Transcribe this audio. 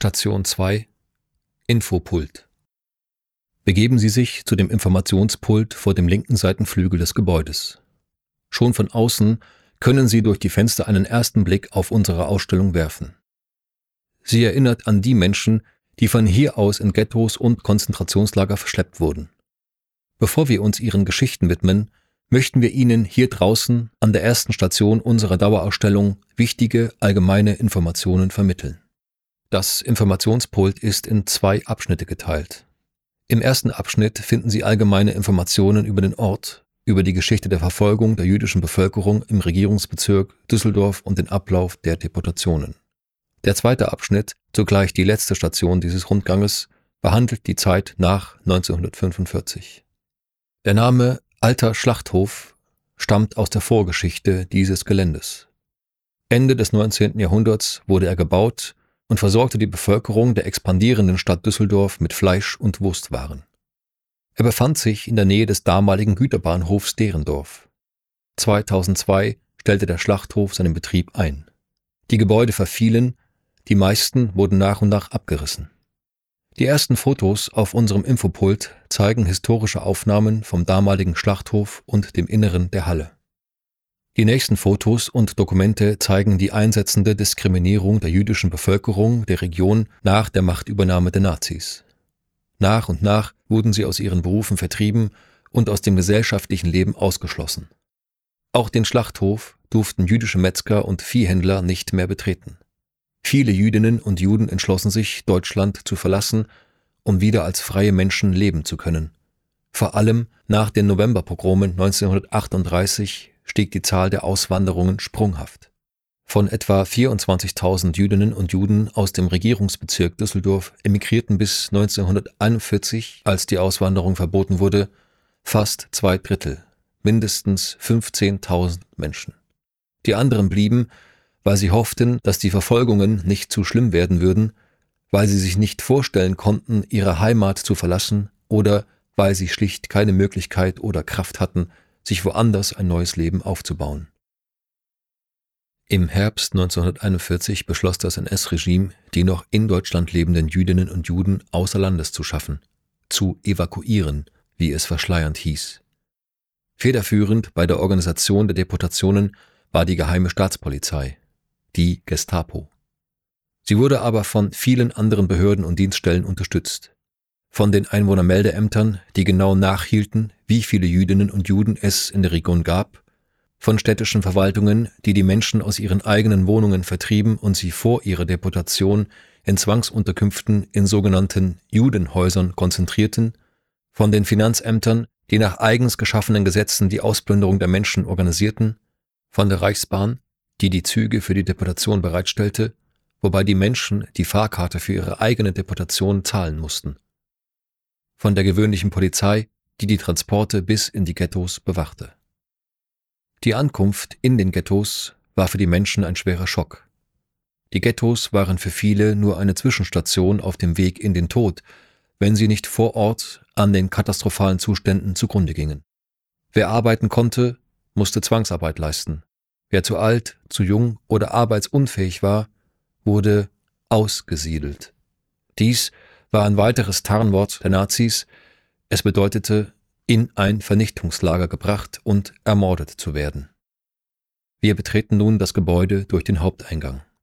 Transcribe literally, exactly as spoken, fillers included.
Station zwei Infopult. Begeben Sie sich zu dem Informationspult vor dem linken Seitenflügel des Gebäudes. Schon von außen können Sie durch die Fenster einen ersten Blick auf unsere Ausstellung werfen. Sie erinnert an die Menschen, die von hier aus in Ghettos und Konzentrationslager verschleppt wurden. Bevor wir uns ihren Geschichten widmen, möchten wir Ihnen hier draußen an der ersten Station unserer Dauerausstellung wichtige allgemeine Informationen vermitteln. Das Informationspult ist in zwei Abschnitte geteilt. Im ersten Abschnitt finden Sie allgemeine Informationen über den Ort, über die Geschichte der Verfolgung der jüdischen Bevölkerung im Regierungsbezirk Düsseldorf und den Ablauf der Deportationen. Der zweite Abschnitt, zugleich die letzte Station dieses Rundganges, behandelt die Zeit nach neunzehnhundertfünfundvierzig. Der Name Alter Schlachthof stammt aus der Vorgeschichte dieses Geländes. Ende des neunzehnten Jahrhunderts wurde er gebaut und versorgte die Bevölkerung der expandierenden Stadt Düsseldorf mit Fleisch- und Wurstwaren. Er befand sich in der Nähe des damaligen Güterbahnhofs Derendorf. zweitausendzwei stellte der Schlachthof seinen Betrieb ein. Die Gebäude verfielen, die meisten wurden nach und nach abgerissen. Die ersten Fotos auf unserem Infopult zeigen historische Aufnahmen vom damaligen Schlachthof und dem Inneren der Halle. Die nächsten Fotos und Dokumente zeigen die einsetzende Diskriminierung der jüdischen Bevölkerung der Region nach der Machtübernahme der Nazis. Nach und nach wurden sie aus ihren Berufen vertrieben und aus dem gesellschaftlichen Leben ausgeschlossen. Auch den Schlachthof durften jüdische Metzger und Viehhändler nicht mehr betreten. Viele Jüdinnen und Juden entschlossen sich, Deutschland zu verlassen, um wieder als freie Menschen leben zu können. Vor allem nach den Novemberpogromen neunzehnhundertachtunddreißig stieg die Zahl der Auswanderungen sprunghaft. Von etwa vierundzwanzigtausend Jüdinnen und Juden aus dem Regierungsbezirk Düsseldorf emigrierten bis neunzehnhunderteinundvierzig, als die Auswanderung verboten wurde, fast zwei Drittel, mindestens fünfzehntausend Menschen. Die anderen blieben, weil sie hofften, dass die Verfolgungen nicht zu schlimm werden würden, weil sie sich nicht vorstellen konnten, ihre Heimat zu verlassen oder weil sie schlicht keine Möglichkeit oder Kraft hatten, sich woanders ein neues Leben aufzubauen. Im Herbst neunzehnhunderteinundvierzig beschloss das N S-Regime, die noch in Deutschland lebenden Jüdinnen und Juden außer Landes zu schaffen, zu evakuieren, wie es verschleiernd hieß. Federführend bei der Organisation der Deportationen war die Geheime Staatspolizei, die Gestapo. Sie wurde aber von vielen anderen Behörden und Dienststellen unterstützt. Von den Einwohnermeldeämtern, die genau nachhielten, wie viele Jüdinnen und Juden es in der Region gab, von städtischen Verwaltungen, die die Menschen aus ihren eigenen Wohnungen vertrieben und sie vor ihrer Deportation in Zwangsunterkünften in sogenannten Judenhäusern konzentrierten, von den Finanzämtern, die nach eigens geschaffenen Gesetzen die Ausplünderung der Menschen organisierten, von der Reichsbahn, die die Züge für die Deportation bereitstellte, wobei die Menschen die Fahrkarte für ihre eigene Deportation zahlen mussten. Von der gewöhnlichen Polizei, die die Transporte bis in die Ghettos bewachte. Die Ankunft in den Ghettos war für die Menschen ein schwerer Schock. Die Ghettos waren für viele nur eine Zwischenstation auf dem Weg in den Tod, wenn sie nicht vor Ort an den katastrophalen Zuständen zugrunde gingen. Wer arbeiten konnte, musste Zwangsarbeit leisten. Wer zu alt, zu jung oder arbeitsunfähig war, wurde ausgesiedelt. Dies war ein weiteres Tarnwort der Nazis. Es bedeutete, in ein Vernichtungslager gebracht und ermordet zu werden. Wir betreten nun das Gebäude durch den Haupteingang.